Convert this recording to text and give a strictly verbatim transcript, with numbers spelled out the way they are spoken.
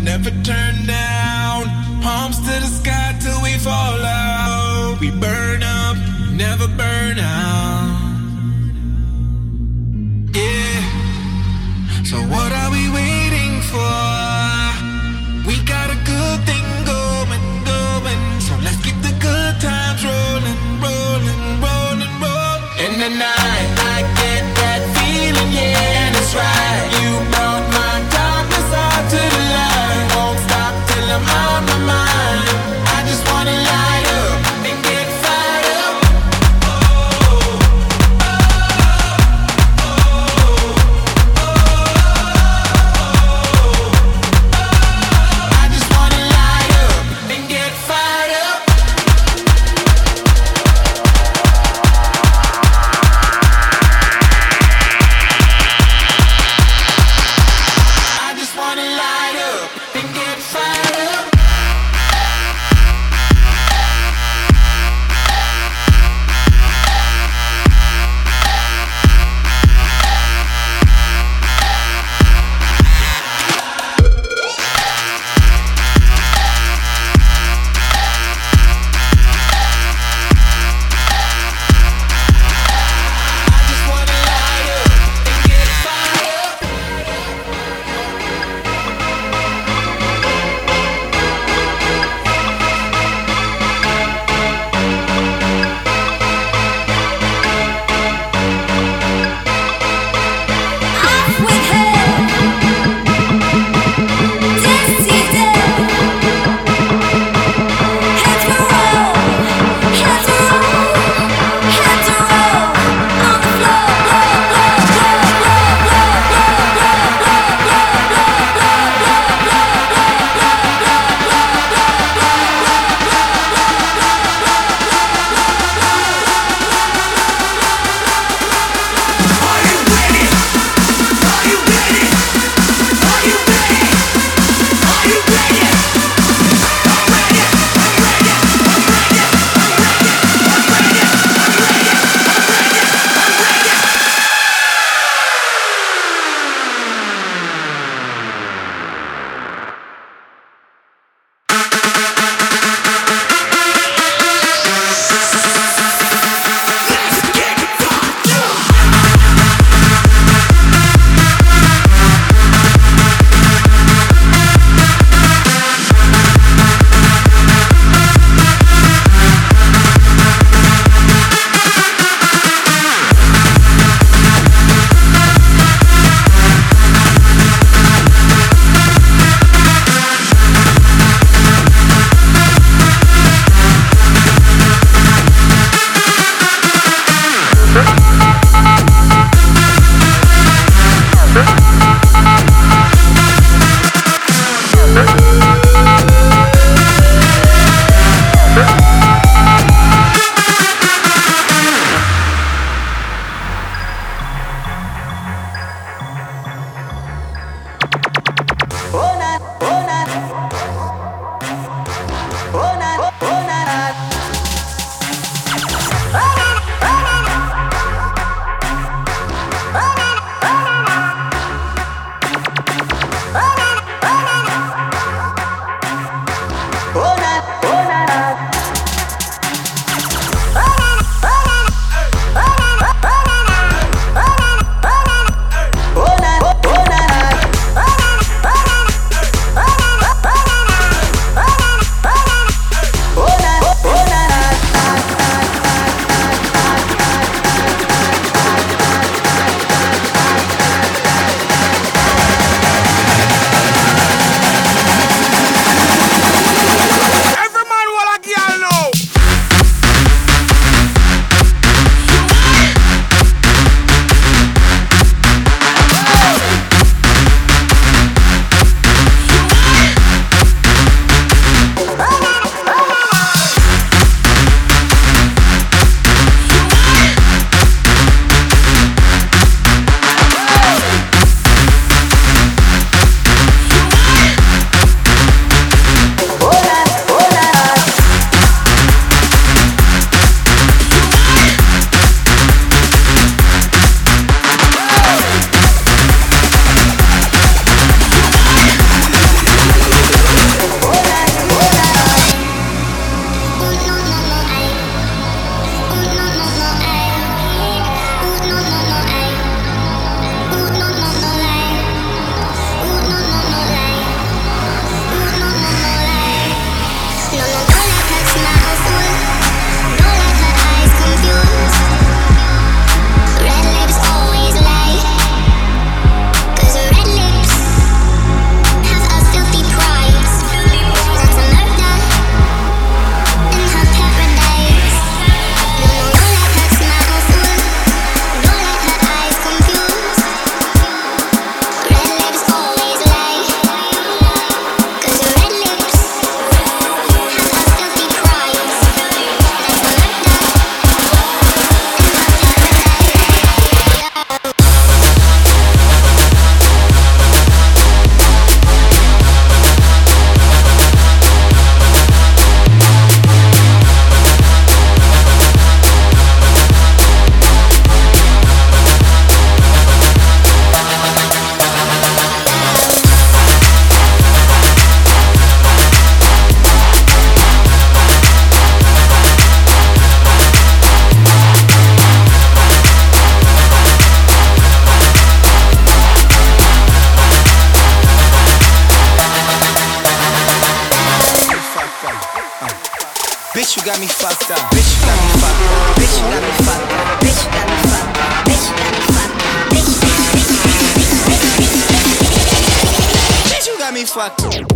never turn down. Palms to the sky till we fall out. We burn up, never burn out. Yeah. So what are we waiting for? We got a good thing going, going. So let's keep the good times rolling, rolling, rolling, rolling. In the night, I get that feeling, yeah, and it's right. You brought my darkness out to the light. Won't stop till I'm out my mind. I just wanna light up and get fired up. Oh, oh, oh, oh, oh. I just wanna light up and get fired up. I just wanna light up and get fired up. I just wanna light up and get fired up. Off with her, this is it. Heads will roll, heads will roll, heads will roll on the floor. Oh, Bitch, you got me fucked up. Bitch, you got me fucked up. Bitch, you got me fucked up. Bitch, you got me fucked up. Bitch, you got me fucked up. Bitch, bitch, bitch, bitch, bitch, bitch, bitch, bitch, bitch, bitch, you got me fucked up.